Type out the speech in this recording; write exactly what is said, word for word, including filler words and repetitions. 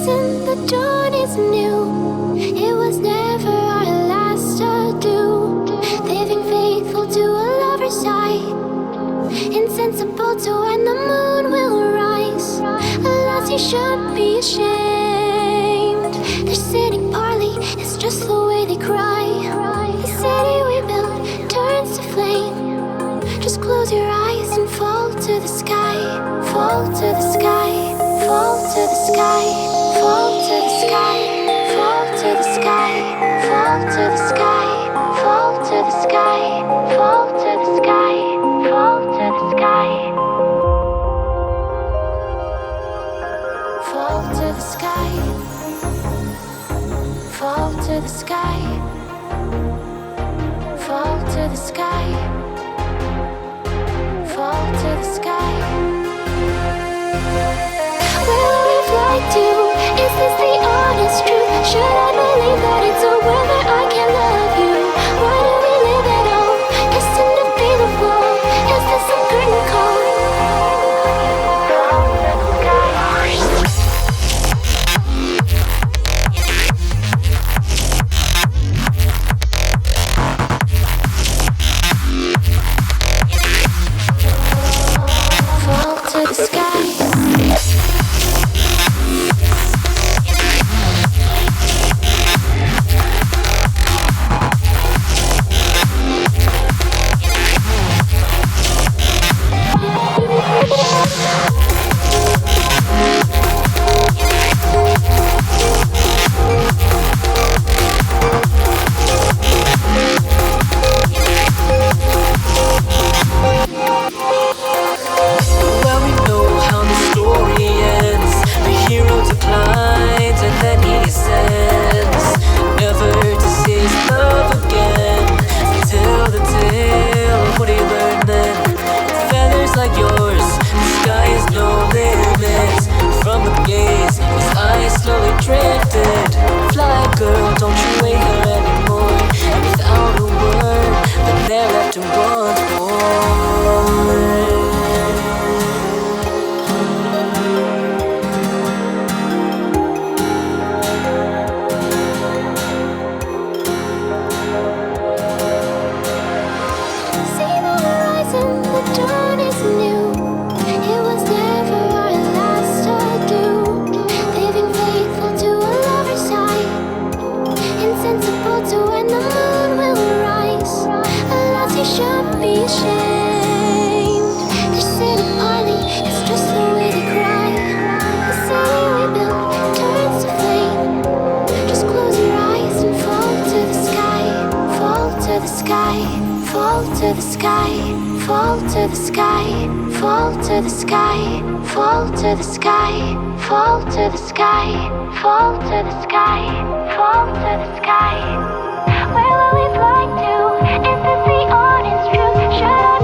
horizon, the dawn is new. It was never our last adieu. Living faithful to a lover's side, insensible to when the moon will rise. Alas, you should be ashamed. Their sitting parley is just the way they cry. The city we built turns to flame. Just close your eyes and fall to the sky. Fall to the sky. Fall to the sky. Fall to the sky. Fall to the sky. Fall to the sky. Fall to the sky. Fall to the sky. Fall to the sky. Fall to the sky. Fall to the sky. Fall to the sky. Fall to the sky. Where will we fly to? Is this the honest truth? Should I believe that it's over that I can love you? Why do we live at all? Destined to be the wall. Is this some curtain call? Fall to the sky. Fall to the sky, fall to the sky, fall to the sky, fall to the sky, fall to the sky, fall to the sky, fall to the sky. Where will we fly to? Is this the honest truth? Should I